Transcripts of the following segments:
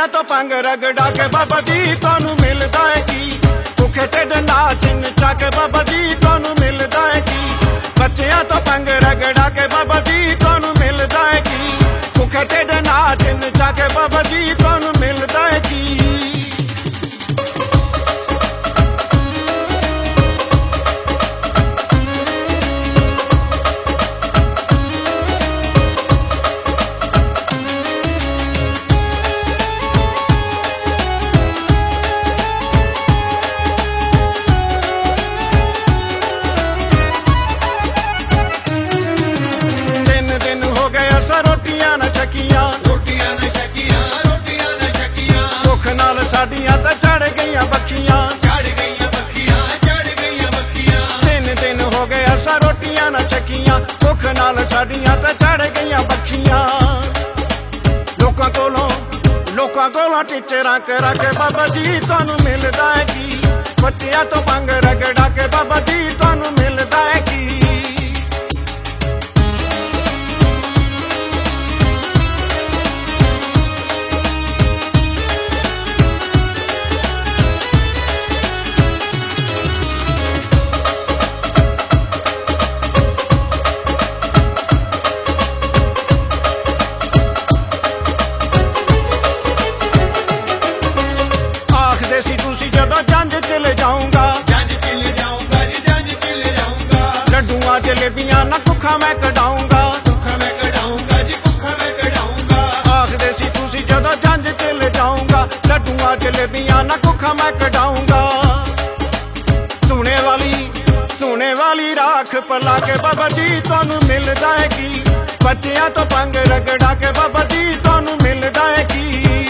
ਬੱਚਿਆਂ ਤੋਂ ਪੰਗ ਰਗੜਾ ਕੇ ਬਾਬਾ ਜੀ ਤੁਹਾਨੂੰ ਮਿਲਦਾ ਹੈ ਕੀ? ਭੁੱਖੇ ਢਿੱਡ ਨਾਚ ਨਚਾ ਕੇ ਬਾਬਾ ਜੀ ਤੁਹਾਨੂੰ ਮਿਲਦਾ ਹੈ ਕੀ? ਬੱਚਿਆਂ ਤੋਂ ਪੰਗ ਰਗੜਾ ਕੇ ਬਾਬਾ ਜੀ ਤੁਹਾਨੂੰ ਮਿਲਦਾ ਹੈ ਕੀ? ਭੁੱਖੇ ਢਿੱਡ ਨਾਚ ਨਚਾ ਕੇ ਬਾਬਾ ਜੀ ਤੁਹਾਨੂੰ ਮਿਲਦਾ ਹੈ ਕੀ? ਸਾਡੀਆਂ ਤਾਂ ਚੜ ਗਈਆਂ ਬੱਖੀਆਂ, ਚੜ ਗਈਆਂ ਬੱਖੀਆਂ, ਚੜ ਗਈਆਂ ਬੱਖੀਆਂ। 3 ਦਿਨ ਹੋ ਗਏ ਅਸਾਂ ਰੋਟੀਆਂ ਨਾ ਛਕੀਆਂ, ਭੁੱਖ ਨਾਲ ਸਾਡੀਆਂ ਤਾਂ ਚੜ ਗਈਆਂ ਬੱਖੀਆਂ। ਲੋਕਾਂ ਕੋਲੋਂ ਟੀਚਰਾਂ ਕਰਾ ਕੇ ਬਾਬਾ ਜੀ ਤੁਹਾਨੂੰ ਮਿਲਦਾ ਹੈ ਕੀ? ਬੱਚਿਆਂ ਤੋਂ ਪੰਗ ਰਗੜਾ ਕੇ ਬਾਬਾ ਜੀ ਤੁਹਾਨੂੰ ਮਿਲਦਾ ਹੈ ਕੀ? ਜਦੋਂ ਜੰਜ ਚਲੇ ਜਾਊਂਗਾ, ਜੰਜ ਚਲੇ ਜਾਊਂਗਾ ਜੀ, ਜੰਜ ਚਲੇ ਜਾਊਂਗਾ। ਲੱਡੂਆਂ ਜਲੇਬੀਆਂ ਨਾ ਭੁੱਖਾ ਮੈਂ ਕਢਾਊਂਗਾ, ਭੁੱਖਾ ਮੈਂ ਕਢਾਊਂਗਾ ਜੀ, ਭੁੱਖਾ ਮੈਂ ਕਢਾਊਂਗਾ। ਆਖਦੇ ਸੀ ਤੁਸੀਂ ਜਦੋਂ ਜੰਜ ਚਲੇ ਜਾਊਂਗਾ, ਲੱਡੂਆਂ ਜਲੇਬੀਆਂ ਨਾ ਭੁੱਖਾ ਮੈਂ ਕਢਾਊਂਗਾ। ਧੂਣੇ ਵਾਲੀ ਰਾਖ ਪਲਾ ਕੇ ਬਾਬਾ ਜੀ ਤੁਹਾਨੂੰ ਮਿਲਦਾ ਹੈ ਕੀ? ਬੱਚਿਆਂ ਤੋਂ ਪੰਗ ਰਗੜਾ ਕੇ ਬਾਬਾ ਜੀ ਤੁਹਾਨੂੰ ਮਿਲਦਾ ਹੈ ਕੀ?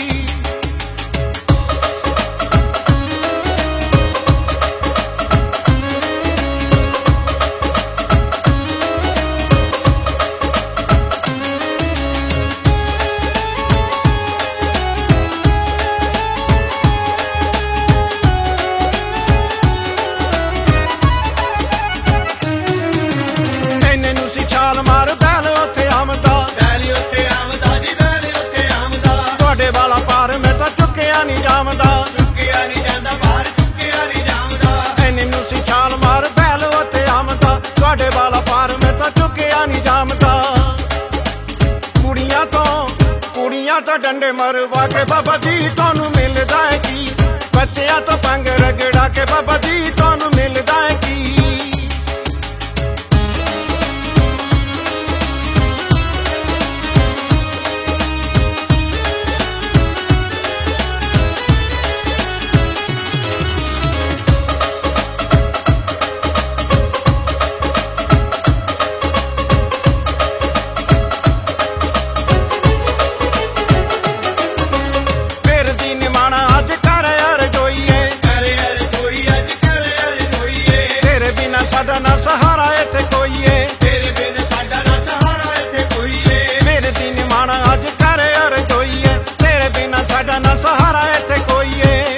ਮਾਰ ਬੈਲ ਉੱਥੇ ਆਮਦਾ, ਬੈਲ ਉੱਥੇ ਆਮਦਾ ਜੀ, ਬੈਲ ਉੱਥੇ ਆਮਦਾ। ਤੁਹਾਡੇ ਵਾਲਾ ਪਾਰ ਮੈਂ ਤਾਂ ਚੁੱਕਿਆ ਨਹੀਂ ਜਾਮਦਾ, ਚੁੱਕਿਆ ਨਹੀਂ ਜਾਂਦਾ ਬਾਹਰ, ਚੁੱਕਿਆ ਨਹੀਂ ਜਾਮਦਾ। ਐਨੇ ਨੂੰ ਸੀ ਛਾਲ ਮਾਰ ਬੈਲ ਉੱਥੇ ਆਮਦਾ, ਤੁਹਾਡੇ ਵਾਲਾ ਪਾਰ ਮੈਂ ਤਾਂ ਚੁੱਕਿਆ ਨਹੀਂ ਜਾਮਦਾ। ਕੁੜੀਆਂ ਤੋਂ ਡੰਡੇ ਮਰਵਾ ਕੇ ਬਾਬਾ ਜੀ ਤੁਹਾਨੂੰ ਮਿਲਦਾ ਹੈ ਕੀ? ਬੱਚਿਆਂ ਤੋਂ ਪੰਗ ਰਗੜਾ ਕੇ ਬਾਬਾ ਜੀ ਤੁਹਾਨੂੰ ਮਿਲਦਾ ਹੈ ਕੀ? ਸਾਡਾ ਨਾ ਸਹਾਰਾ ਇੱਥੇ ਕੋਈ ਏ, ਤੇਰੇ ਬਿਨ ਸਾਡਾ ਨਾ ਸਹਾਰਾ ਇੱਥੇ ਕੋਈ ਏ। ਮੇਰੇ ਦੀ ਨਿਮਾਣਾ ਅੱਜ ਕਰ ਅਰਜ਼ੋਈ ਏ, ਤੇਰੇ ਬਿਨਾ ਸਾਡਾ ਨਾ ਸਹਾਰਾ ਇੱਥੇ ਕੋਈ ਏ।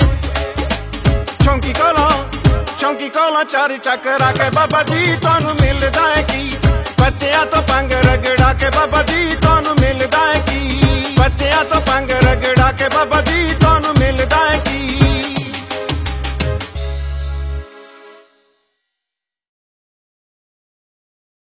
ਚੌਂਕੀ ਕੋਲੋਂ ਚਾਰ ਚੱਕਰਾ ਕੇ ਬਾਬਾ ਜੀ ਤੁਹਾਨੂੰ ਮਿਲਦਾ ਹੈ ਕੀ? ਬੱਚਿਆਂ ਤੋਂ ਪੰਗ ਰਗੜਾ ਕੇ ਬਾਬਾ ਜੀ ਤੁਹਾਨੂੰ ਮਿਲਦਾ ਹੈ ਕੀ? ਬੱਚਿਆਂ ਤੋਂ ਪੰਗ ਰਗੜਾ ਕੇ ਬਾਬਾ ਜੀ